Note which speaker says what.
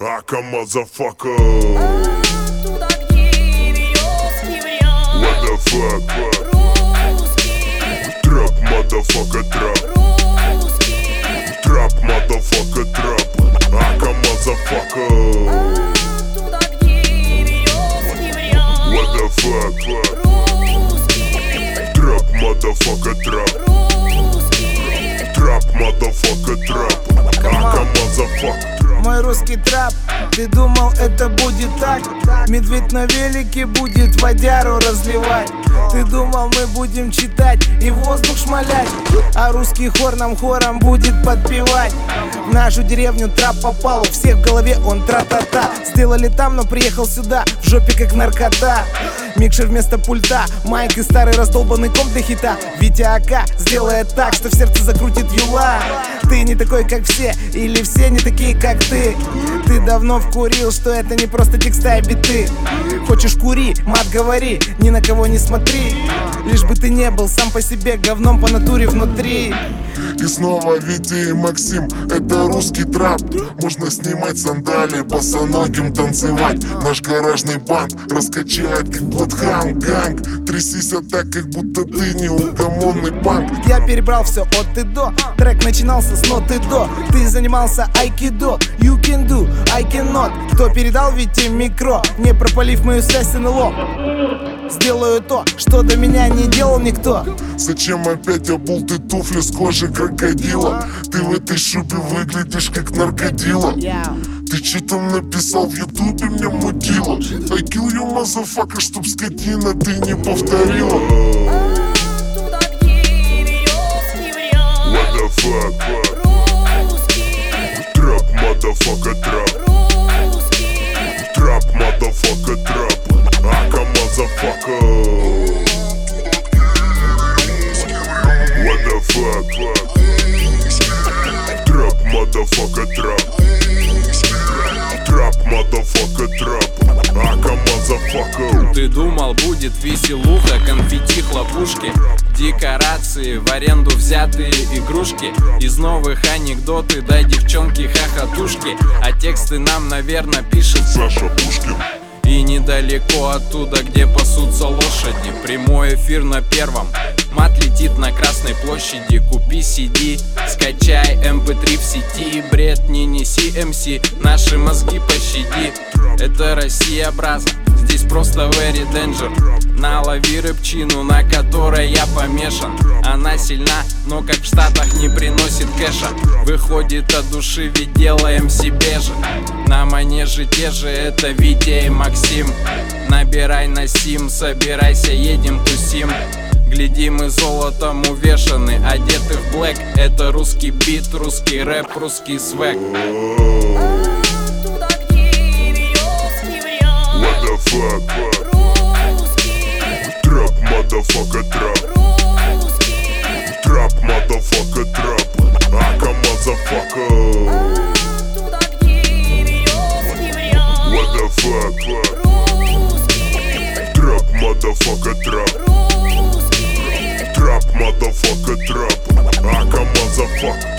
Speaker 1: Ака мазафака.
Speaker 2: Туда, где ревёский вариант.
Speaker 1: What the fuck?
Speaker 2: Русский.
Speaker 1: Трап, мазафака, трап.
Speaker 2: Русский.
Speaker 1: Трап, мазафака, трап. Ака мазафака.
Speaker 2: Туда, где ревёский вариант.
Speaker 1: What the fuck?
Speaker 2: Русский.
Speaker 1: Трап, мазафака, трап.
Speaker 2: Русский.
Speaker 1: Трап, мазафака, трап. Ака мазафака.
Speaker 3: Мой русский трап, ты думал это будет так? Медведь на велике будет водяру разливать. Ты думал мы будем читать и воздух шмалять, а русский хор нам хором будет подпевать. В нашу деревню трап попал, у всех в голове он тра-та-та. Сделали там, но приехал сюда, в жопе как наркота. Микшер вместо пульта, майк и старый раздолбанный комп для хита. Витя АК сделает так, что в сердце закрутит юла. Ты не такой, как все, или все не такие, как ты. Ты давно вкурил, что это не просто текста и биты. Хочешь кури, мат говори, ни на кого не смотри. Лишь бы ты не был сам по себе говном по натуре внутри.
Speaker 1: И снова Витя и Максим, это русский трап. Можно снимать сандалии, босоногим танцевать. Наш гаражный банд раскачает, как Bloodhound Gang. Трясись так, как будто ты неугомонный панк.
Speaker 3: Я перебрал все от и до. Трек начинался с ноты до. Ты занимался айкидо. You can do, I cannot. Кто передал Вите микро, не пропалив мою связь с НЛО? Сделаю то, что до меня не делал никто.
Speaker 1: Зачем опять обул ты туфли с кожи крокодила? Ты в этой шубе выглядишь как наркодила. Ты че там написал в ютубе, мне мудила? I kill you, motherfucker, чтоб скотина ты не повторила.
Speaker 2: Туда, где ревёский вариант.
Speaker 1: What the fuck?
Speaker 2: Русский.
Speaker 1: Трап, motherfucker, трап.
Speaker 2: Русский.
Speaker 1: Трап, motherfucker, трап. Ака мазафака. What the fuck? Трап, motherfucker, трап. Трап, motherfucker, трап. Ака мазафака.
Speaker 4: Ты думал, будет веселуха, конфетти, хлопушки, декорации, в аренду взятые игрушки. Из новых анекдоты, да девчонки хохотушки. А тексты нам, наверное, пишет
Speaker 1: Саша Пушкин.
Speaker 4: и недалеко оттуда, где пасутся лошади. Прямой эфир на первом, мат летит на Красной площади. Купи CD, скачай MP3 в сети. Бред не неси, MC, наши мозги пощади. Это Россия, браза, здесь просто very danger. Налови рыбчину, на которой я помешан. Она сильна, но как в Штатах не приносит кэша. Выходит от души, ведь делаем себе же. На манеже те же, это Витя и Максим. Набирай на сим, собирайся, едем тусим. Гляди, мы золотом увешаны, одеты в блэк. Это русский бит, русский рэп, русский свэг.
Speaker 2: Туда, где ревёский вариант.
Speaker 1: What the fuck?
Speaker 2: Русский.
Speaker 1: Трап, motherfucker, трап.
Speaker 2: Русский.
Speaker 1: Трап, motherfucker, трап. Ака мазафака.
Speaker 2: Туда, где ревёский вариант.
Speaker 1: What the fuck?
Speaker 2: Русский.
Speaker 1: Трап, motherfucker, трап.
Speaker 2: Русский.
Speaker 1: Трап, motherfucker, трап. Ака мазафака.